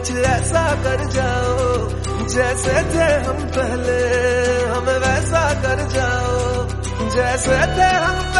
कुछ ऐसा कर जाओ, जैसे थे हम पहले हमें वैसा कर जाओ, जैसे थे हम